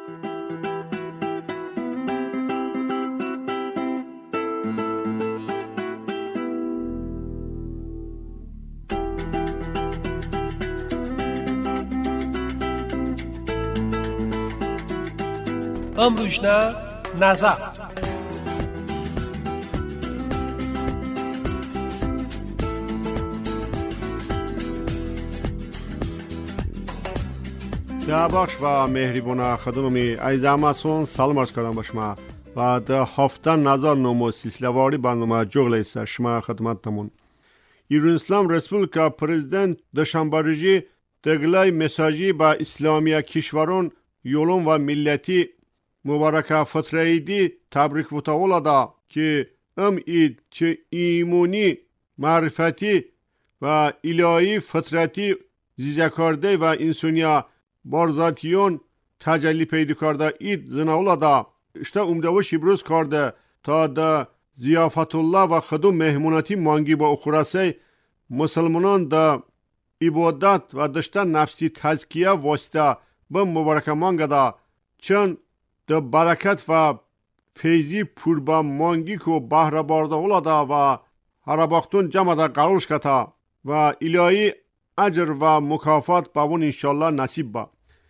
امروزنا نظر دعباش و مهربان خدممی ایزاماسون سلام عرض کردم به شما و در هفته نظر نمو سلسله‌واری برنامه جغل است شما خدمتتون. ایران اسلام رسپولیکا پرزیدنت دوشنبه روزی دگلای مساجی با اسلامی کشوران یولون و ملتی مبارک فتره ایدی تبریک و تولدا که اید چه ایمونی معرفتی و الهی فطرتی زیزه کرده و انسانیا بارزاتیون تجلی پیدا کرده اید زناولدا اشته امدوش ابروز کرده تا ده ضیافت الله و خدم مهموناتی مانگی با اخراسه مسلمانان ده عبادت و دشته نفسی تزکیه واسطه به مبارک مانگه ده چون ده برکت و فیضی پوربا مانگی کو بهره بارده اولاده و هر باختون جمع ده قرارش کتا و الهی اجر و مکافات با اون انشالله نصیب با.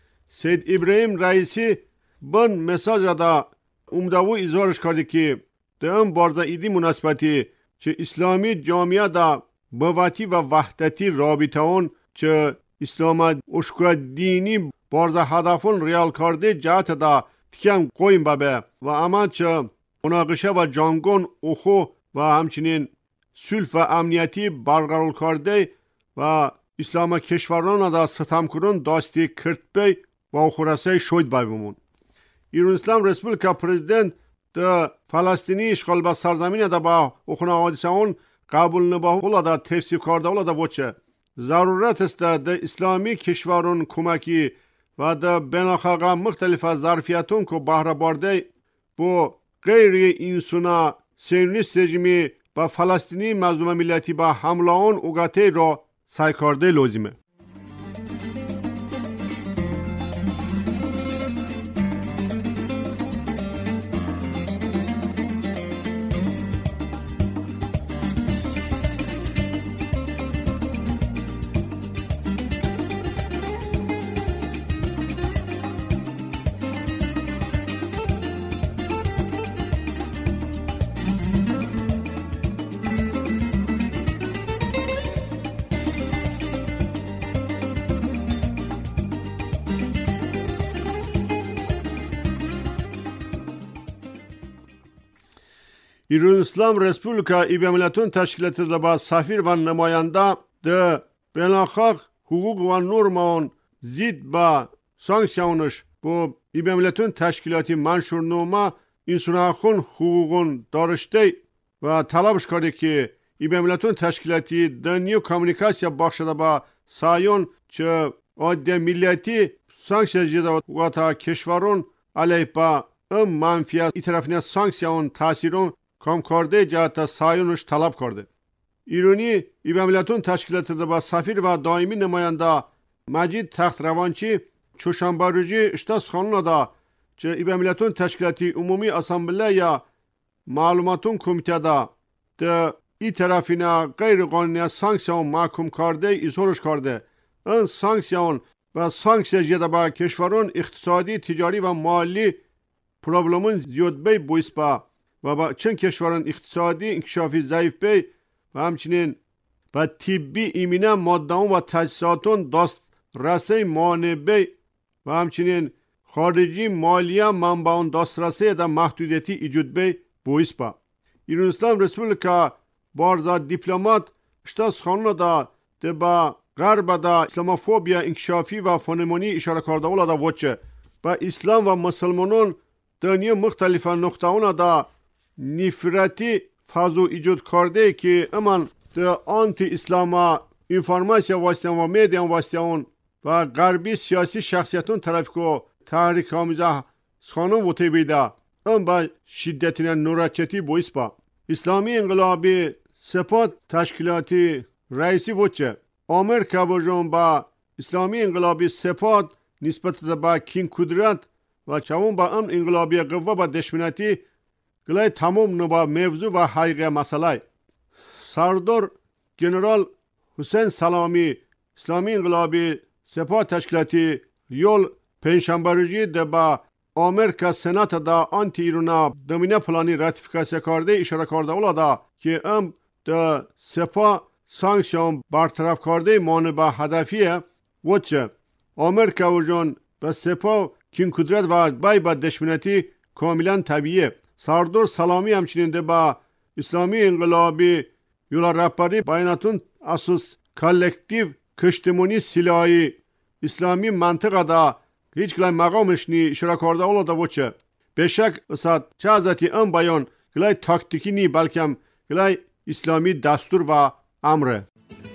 سید ابراهیم رئیسی بن مساج ده امدوو اظهارش کرده که ده ام بارزه ایدی مناسبتی چه اسلامی جامعه ده بواتی و وحدتی رابطه اون چه اسلام اشکو دینی بارزه هدفون ریال کرده جهت ده تکیم قویم بابه و اما چه مناقشه و جانگون اخو و همچنین صلح و امنیتی برقرار کرده و اسلام کشوران دا ستم کرن داستی کرد بی و اخراسه شوید بای بمون. ایران اسلام رسپولیکا پرزیدنت ده فلسطینی اشغال با سرزمین دا با اخنا حادثه اون قبول نباه اولا دا تفسیر کرده اولا دا وچه ضرورت است ده اسلامی کشوران کمکی و ده بینالخلقه مختلف ظرفیتون که بهره برده با غیر انسانا سیونیست رژیمی با فلسطینی مظلوم ملتی با حمله اون اوگاته را سعی کرده لازمه. ایران اسلام رسپولیکا ایبی ملتون تشکیلات ده با سفیر و نماینده ده بینالخلق حقوق و نورمان زید با سانکسیونش با ایبی ملتون تشکیلاتی منشورنامه انسان حقوقون دارشته و طلبش کرده که ایبی ملتون تشکیلاتی دنیو کامونیکاسیا بخشده با سایون چه عادی ملیتی سانکسیون و تا کشورون علیه با منفیت اطرافین سانکسیون تاثیرون کام کرده جهت سایونش طلب کرده. ایرانی ایبی ملتون تشکیلات ده با سفیر و دائمی نماینده مجید تخت روانچی چوشنبه روزی اشتاس خانون ده چه ایبی ملتون تشکیلاتی عمومی اسامبله یا معلوماتون کمیته ده ای طرفینا غیر قانونی سانکسیون محکوم کرده اظهارش کرده. این سانکسیون و سانکسیون ده با کشورون اقتصادی، تجاری و مالی پروبلمون زیاد بی بویس با و با چند کشوران اقتصادی انکشافی ضعیف بی و همچنین با طبی ایمنه مادهون و تجهیزاتون دست رسی مانع بی و همچنین خارجی مالیه منبعون دست رسی در محدودیتی ایجاد بی بویس با. ایران اسلام رسپولیکا بارزا دیپلمات اشتاس خانون ده با غرب ده اسلاموفوبیا انکشافی و فنمونی اشاره کرده اولا ده وچه با اسلام و مسلمانون دنیا مختلف نقطه‌ها دا نفرتی فازو ایجاد کرده که امان ده آنتی اسلاما انفرماسیا واسطیان و میدیان واسطیان و غربی سیاسی شخصیتون طرف که تحریک آمیزه سخانون وطی بیده ام با شدتین نورچتی بویس با. اسلامی انقلابی سپاد تشکیلاتی رئیسی وچه آمریکا بجون با اسلامی انقلابی سپاد نسبت با کین کدرت و چون با ام انقلابی قوه با دشمنتی گلای تمام نبا موضوع و حقیقه مسئله سردار جنرال حسین سلامی اسلامی انقلابی سپاه تشکیلاتی یول پنجشنبه روزی ده با آمریکا سنات دا آنتی ایرونا دمینه پلانی راتیفیکاسیا کرده اشاره کرده اولادا که ام ده سپاه سانکشن برطرف کرده مانع به هدفیه وچه آمریکا و جون به سپاه کین قدرت و بای با دشمنتی کاملا طبیعیه. سردار سلامی همچنین ده با اسلامی انقلابی یولا رهبری بیاناتون اساس کالکتیو کشتمونی سلاحی اسلامی منطقه دا هیچ گلای مقامش نی اشاره کرده اولادا وچه بشک اساد چه ازتی ام بیان گلای تاکتیکی نی بلکه گلای اسلامی دستور و امره.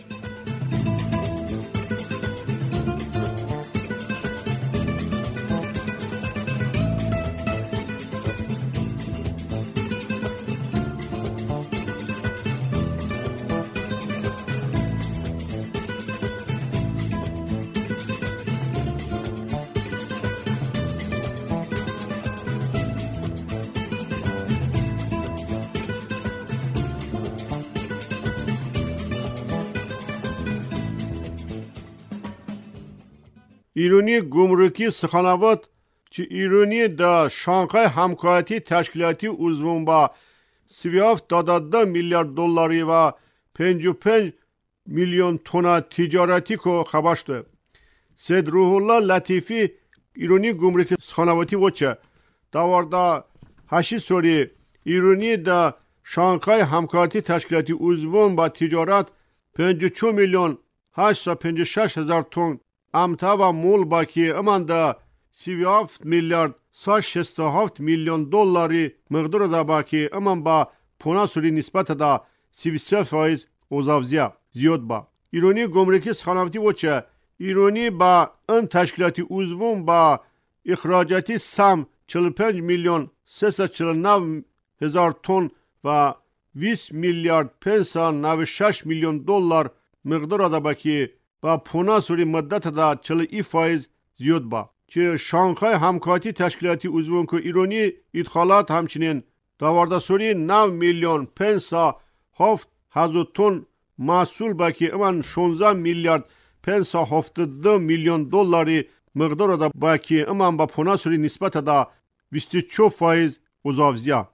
ایرانی گمرکی سخنوات چه ایرانی دا شانگهای همکاری تشکیلاتی عضو با 37.2 میلیارد دلاری و 55 میلیون تن تجارتی کو خبر شده. سید روح الله لطیفی ایرانی گمرکی سخنواتی وچه داوردا هشی سوری ایرانی دا شانگهای همکاری تشکیلاتی عضو با تجارت 52 میلیون 856 هزار تن امتا و مول باکی امان دا 37 میلیارد 167 میلیون دلاری مقدار دا باکی امان با پونا سوری نسبت دا 33% اوزاوزیا زیاد با. ایرانی گمرکی سخنواتی وچه ایرانی با ان تشکیلاتی عضو با اخراجاتی سم 45 میلیون 349 هزار تن و 20 میلیارد 596 میلیون دلار مقدار دا باکی با پونا سوری مدت دا 40% زیاد با. که شانگهای همکاری تشکیلاتی عضو که ایرانی ادخالات همچنین داورده سوری 9 میلیون 507 هزار تن محصول با که امان 16 میلیارد 572 میلیون دلاری مقدار دا با که امان با پونا سوری نسبت دا 24% اوزاوزیا.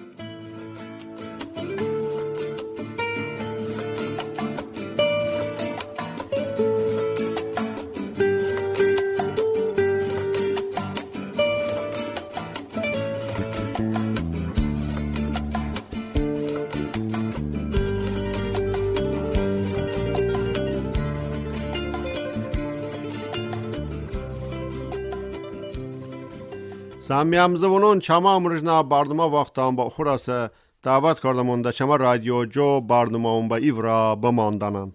سامیامزونون چما امروزنا برنامه وقتام با خوراسه دعوت کردم اونده چما رادیو جو برنامه اون با ایورا بماندنن.